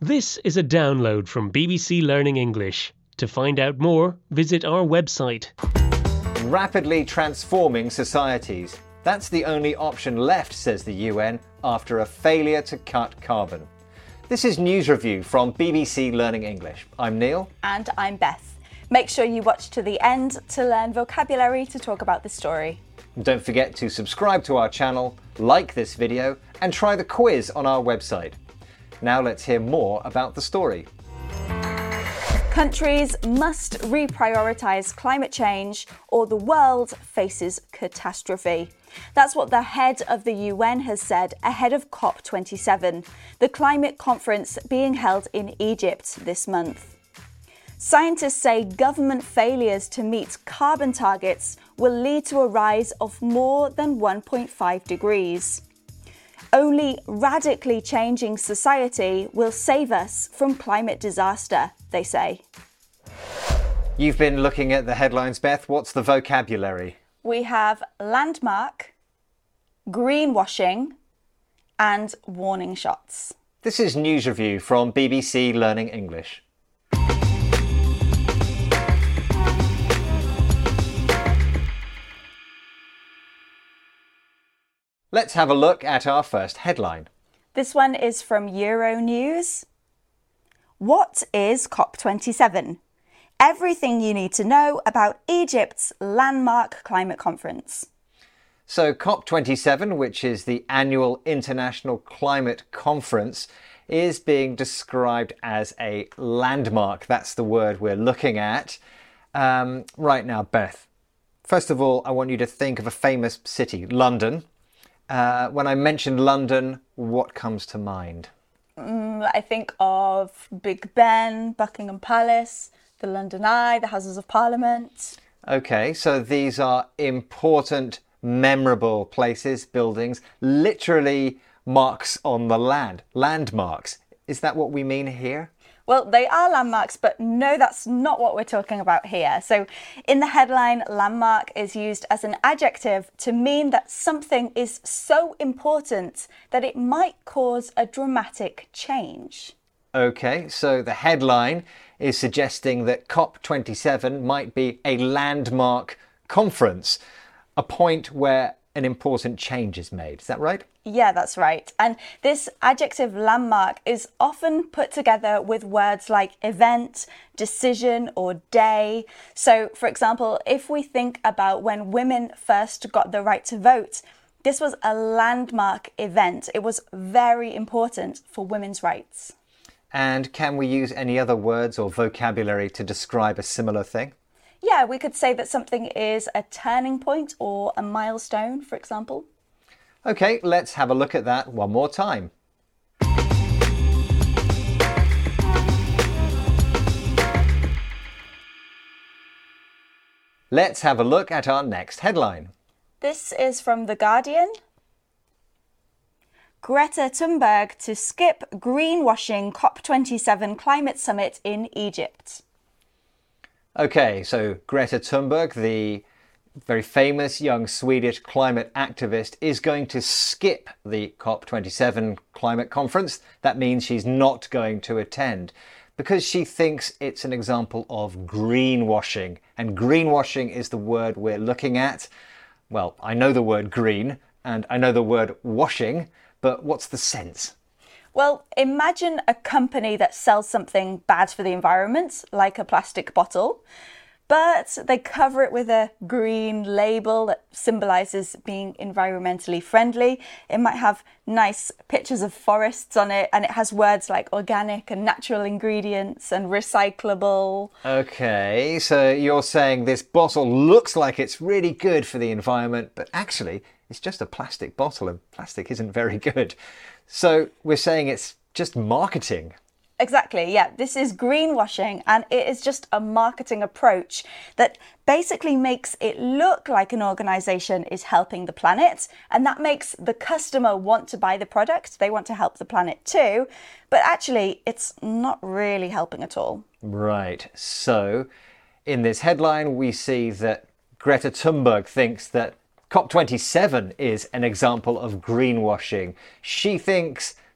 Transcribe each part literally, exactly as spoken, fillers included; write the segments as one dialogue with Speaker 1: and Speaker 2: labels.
Speaker 1: This is a download from B B C Learning English. To find out more, visit our website.
Speaker 2: Rapidly transforming societies. That's the only option left, says the U N, after a failure to cut carbon. This is News Review from B B C Learning English. I'm Neil.
Speaker 3: And I'm Beth. Make sure you watch to the end to learn vocabulary to talk about the story.
Speaker 2: Don't forget to subscribe to our channel, like this video, and try the quiz on our website. Now let's hear more about the story.
Speaker 3: Countries must reprioritise climate change or the world faces catastrophe. That's what the head of the U N has said ahead of COP twenty-seven, the climate conference being held in Egypt this month. Scientists say government failures to meet carbon targets will lead to a rise of more than one point five degrees. Only radically changing society will save us from climate disaster, they say.
Speaker 2: You've been looking at the headlines, Beth. What's the vocabulary?
Speaker 3: We have landmark, greenwashing, and warning shots.
Speaker 2: This is News Review from B B C Learning English. Let's have a look at our first headline.
Speaker 3: This one is from Euronews. What is COP twenty-seven? Everything you need to know about Egypt's landmark climate conference.
Speaker 2: So COP twenty-seven, which is the annual International Climate Conference, is being described as a landmark. That's the word we're looking at. Um, right now, Beth, first of all, I want you to think of a famous city, London. Uh, when I mention London, what comes to mind?
Speaker 3: Mm, I think of Big Ben, Buckingham Palace, the London Eye, the Houses of Parliament.
Speaker 2: Okay, so these are important, memorable places, buildings, literally marks on the land, landmarks. Is that what we mean here?
Speaker 3: Well, they are landmarks, but no, that's not what we're talking about here. So in the headline, landmark is used as an adjective to mean that something is so important that it might cause a dramatic change.
Speaker 2: Okay, so the headline is suggesting that COP twenty-seven might be a landmark conference, a point where an important change is made. Is that right?
Speaker 3: Yeah, that's right. And this adjective landmark is often put together with words like event, decision, or day. So, for example, if we think about when women first got the right to vote, this was a landmark event. It was very important for women's rights.
Speaker 2: And can we use any other words or vocabulary to describe a similar thing?
Speaker 3: Yeah, we could say that something is a turning point or a milestone, for example.
Speaker 2: Okay, let's have a look at that one more time. Let's have a look at our next headline.
Speaker 3: This is from The Guardian. Greta Thunberg to skip greenwashing COP twenty-seven climate summit in Egypt.
Speaker 2: Okay, so Greta Thunberg, the very famous young Swedish climate activist, is going to skip the COP twenty-seven climate conference. That means she's not going to attend because she thinks it's an example of greenwashing. And greenwashing is the word we're looking at. Well, I know the word green and I know the word washing, but what's the sense?
Speaker 3: Well, imagine a company that sells something bad for the environment, like a plastic bottle, but they cover it with a green label that symbolises being environmentally friendly. It might have nice pictures of forests on it, and it has words like organic and natural ingredients and recyclable.
Speaker 2: Okay, so you're saying this bottle looks like it's really good for the environment, but actually it's just a plastic bottle and plastic isn't very good. So we're saying it's just marketing.
Speaker 3: Exactly, yeah. This is greenwashing, and it is just a marketing approach that basically makes it look like an organisation is helping the planet, and that makes the customer want to buy the product. They want to help the planet too, but actually it's not really helping at all.
Speaker 2: Right, so in this headline we see that Greta Thunberg thinks that COP twenty-seven is an example of greenwashing. She thinks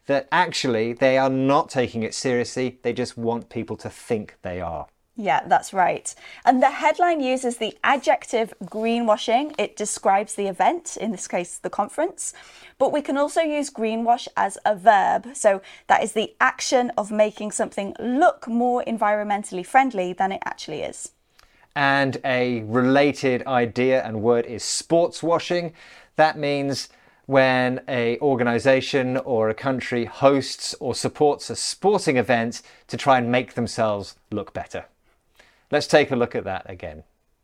Speaker 2: that actually they are not taking it seriously, they just want people to think they are.
Speaker 3: Yeah, that's right. And the headline uses the adjective greenwashing. It describes the event, in this case, the conference. But we can also use greenwash as a verb. So that is the action of making something look more environmentally friendly than it actually is.
Speaker 2: And a related idea and word is sports washing. That means when an organisation or a country hosts or supports a sporting event to try and make themselves look better. Let's take a look at that again.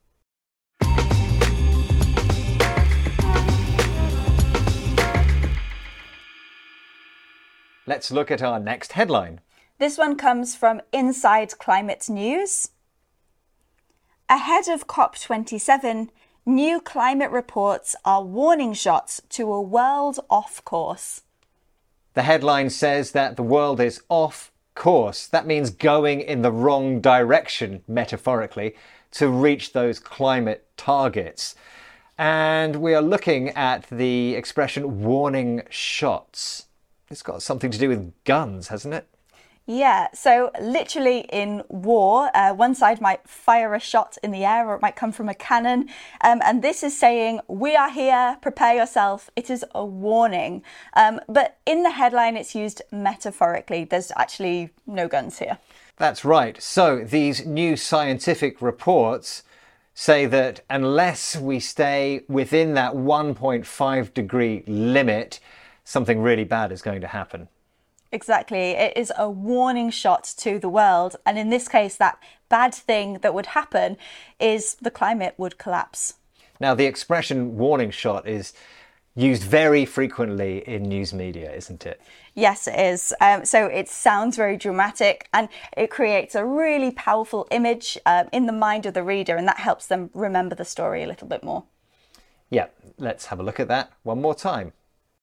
Speaker 2: Let's look at our next headline.
Speaker 3: This one comes from Inside Climate News. Ahead of COP twenty-seven, new climate reports are warning shots to a world off course.
Speaker 2: The headline says that the world is off course. That means going in the wrong direction, metaphorically, to reach those climate targets. And we are looking at the expression warning shots. It's got something to do with guns, hasn't it?
Speaker 3: Yeah, so literally in war, uh, one side might fire a shot in the air or it might come from a cannon. Um, and this is saying, we are here, prepare yourself. It is a warning. Um, but in the headline, it's used metaphorically. There's actually no guns here.
Speaker 2: That's right. So these new scientific reports say that unless we stay within that one point five degree limit, something really bad is going to happen.
Speaker 3: Exactly. It is a warning shot to the world. And in this case, that bad thing that would happen is the climate would collapse.
Speaker 2: Now, the expression warning shot is used very frequently in news media, isn't it?
Speaker 3: Yes, it is. Um, so it sounds very dramatic and it creates a really powerful image uh, in the mind of the reader, and that helps them remember the story a little bit more.
Speaker 2: Yeah, let's have a look at that one more time.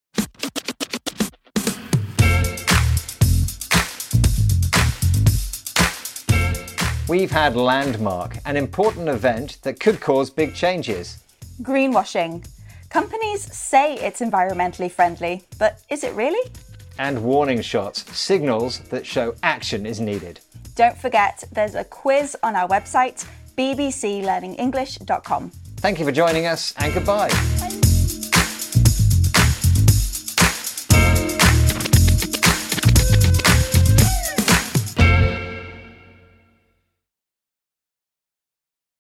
Speaker 2: We've had Landmark, an important event that could cause big changes.
Speaker 3: Greenwashing. Companies say it's environmentally friendly, but is it really?
Speaker 2: And warning shots, signals that show action is needed.
Speaker 3: Don't forget, there's a quiz on our website, b b c learning english dot com.
Speaker 2: Thank you for joining us, and goodbye.